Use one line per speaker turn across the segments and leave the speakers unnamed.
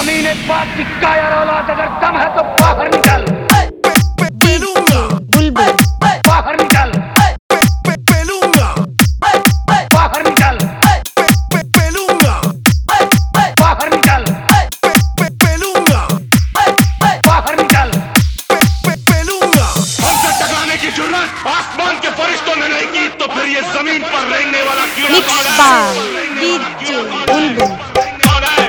जमीन पाक की कायर औलाद, अगर दम है तो बाहर निकल,
बुलबुल
बाहर निकल, बाहर निकल, बाहर निकल, बाहर निकल।
हमसे टकराने की जुर्रत आसमान के फरिश्तों ने नहीं की, तो फिर ये जमीन पर रहने वाला कीड़ा
मिक्स
कौन है?
बाय डीजे बुलबुल।
कौन है?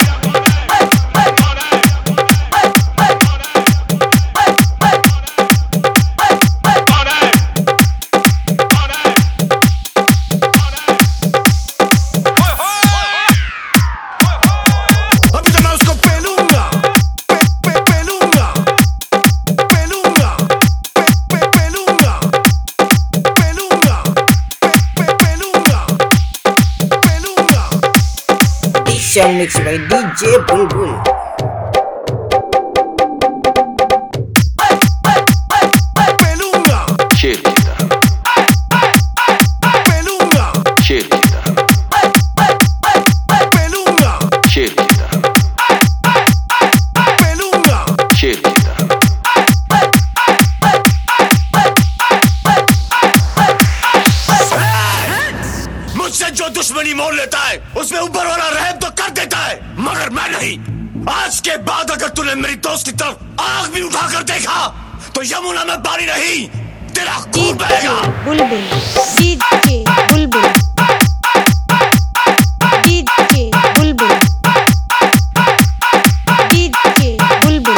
मिक्स बाय डीजे बुलबुल।
शेर की तरह, शेर की तरह, शेर की तरह, शेर की तरह। मुझसे जो दुश्मनी मोल लेता है उसमें ऊपर वाला रहम तो कर देता है, मगर मैं नहीं। आज के बाद अगर तूने मेरी दोस्त की तरफ आग भी उठाकर देखा तो यमुना में पानी नहीं, तेरा खून बहेगा।
बुलबुल डीजे बुलबुल डीजे बुलबुल डीजे बुलबुल।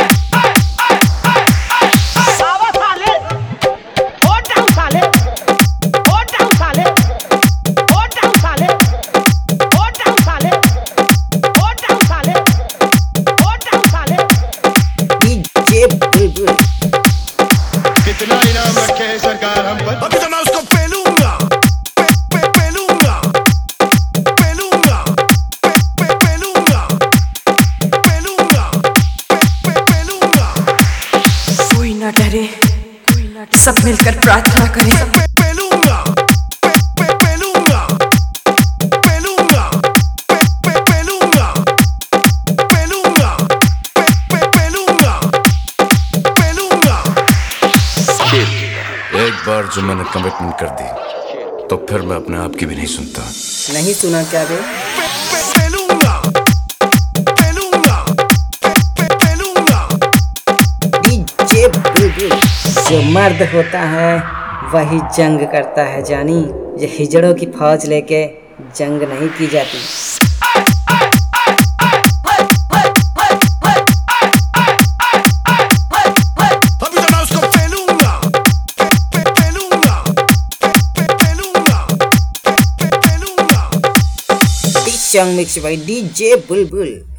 सावा साले, होट डाउन साले, होट डाउन साले, होट डाउन साले, होट डाउन साले, होट डाउन साले, होट डाउन साले।
डीजे बुलबुल।
कितना इनाम रखे है सरकार हम पर? अभी तो मैं उसको पेलूंगा, पेलूंगा, पेलूंगा, पेलूंगा, पेलूंगा, पेलूंगा।
कोई ना डरे, सब मिलकर प्रार्थना करें।
पेलूंगा, पेलूंगा, पेलूंगा, पेलूंगा, पेलूंगा, पेलूंगा, पेलूंगा।
एक बार जो मैंने कमिटमेंट कर दी तो फिर मैं अपने आप की भी नहीं सुनता।
नहीं सुना क्या बे?
पेलूंगा, पेलूंगा, पेलूंगा।
डीजे बुलबुल। जो मर्द होता है वही जंग करता है जानी, ये हिजड़ों की फौज लेके जंग नहीं की जाती।
अभी तो मैं उसको पेलूंगा, पेलूंगा, पेलूंगा, पेलूंगा।
Mix by DJ Bulbul.